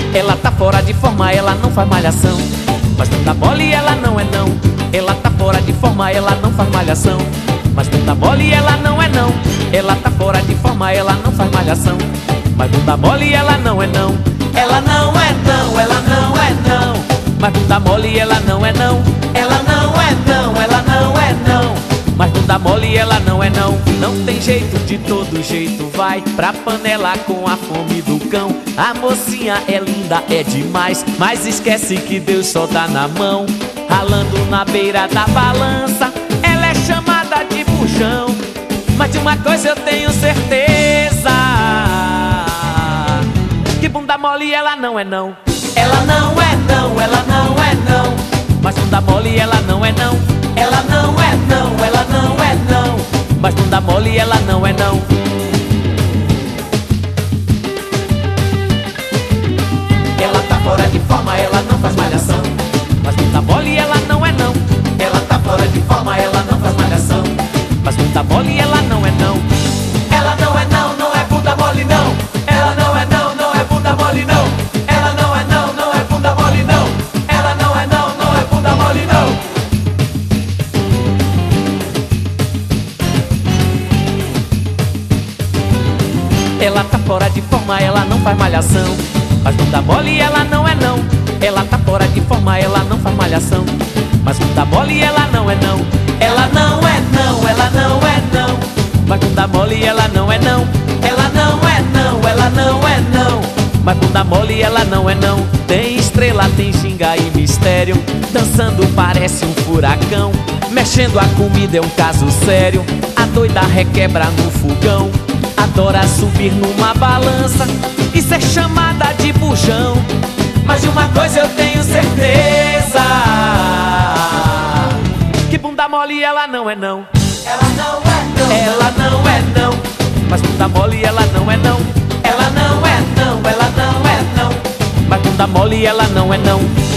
Ela tá fora de forma, ela não faz malhação. Mas bunda mole ela não é não. Ela tá fora de forma, ela não faz malhação. Mas bunda mole ela não é não. Ela tá fora de forma, ela não faz malhação. Mas bunda mole ela não é não. Ela não é não, ela não é não. Mas bunda mole ela não é não. Ela não é não, ela não é não. Mas bunda mole ela não é não. Não tem jeito, de todo jeito vai pra panela com a fome do cão. A mocinha é linda, é demais, mas esquece que Deus só dá na mão. Ralando na beira da balança, ela é chamada de buchão. Mas de uma coisa eu tenho certeza, que bunda mole ela não é não. Ela não é não, ela não é não. Mas bunda mole ela não é não. Ela não é não, ela não é não. Mas bunda mole ela não é não. Ela tá fora de forma, ela não faz malhação. Mas bunda mole ela não é não. Ela tá fora de forma, ela não faz malhação. Mas bunda mole ela não é não. Ela não é não, não é bunda mole não. Ela não é não, não é bunda mole não. Ela não é não, não é bunda mole não. Ela não é não, não é bunda mole não. Ela tá fora de forma, ela não faz malhação. Mas bunda mole ela não é não. Ela tá fora de forma, ela não faz malhação. Mas bunda mole ela não é não. Ela não é não, ela não é não. Mas bunda mole ela não é não. Ela não é não, ela não é não. Mas bunda mole ela não é não. Tem estrela, tem ginga e mistério. Dançando parece um furacão. Mexendo a comida é um caso sério. A doida requebra no fogão. Adora subir numa balança e ser chamada de bujão. Mas de uma coisa eu tenho certeza, que bunda mole ela não é não. Ela não é não. Ela não é não. Mas bunda mole ela não é não. Ela não é não, ela não é não. Mas bunda mole ela não é não.